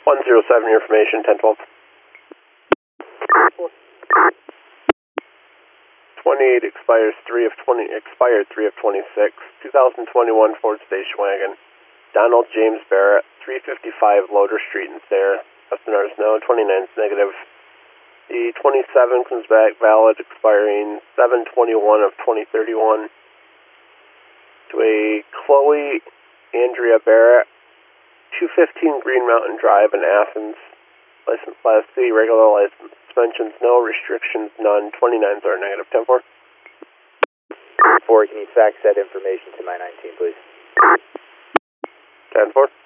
107, your information, 1012. 28 expires 3 of 20, expired 3 of 26. 2021 Ford Station Wagon. Donald James Barrett, 355 Loader Street in Sayre. Customers no, 29 is negative. The 27 comes back valid, expiring 7/21 of 2031. To a Chloe Andrea Barrett, 215 Green Mountain Drive in Athens. License Class C, regular license. Suspensions no, restrictions none. 29s are negative. 10-4. 4, can you fax that information to my 19, please? 10-4.